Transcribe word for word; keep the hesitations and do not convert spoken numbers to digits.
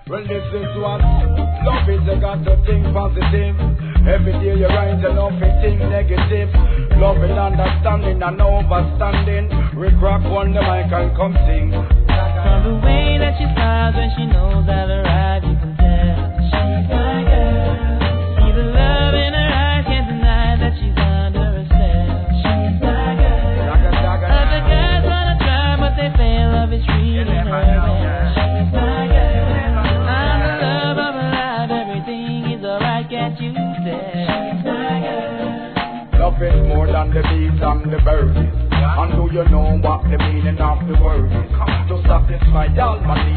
Well, this is what love is. You got to think positive. Every day you rise and off you think negative. Love and understanding and overstanding. Rick Rock on the mic and come sing. From the way that she smiles when she knows I've arrived, you can tell she's my girl. See the love in her eyes, can't deny that she's under a spell. She's my girl. Other guys wanna try, but they fail. Love is real in her bed. She's my girl. I'm the love of her life. Everything is alright, can't you tell? She's my girl. Love is more than the bees and the birds. And do you know what the meaning of the word is? To satisfy y'all, man,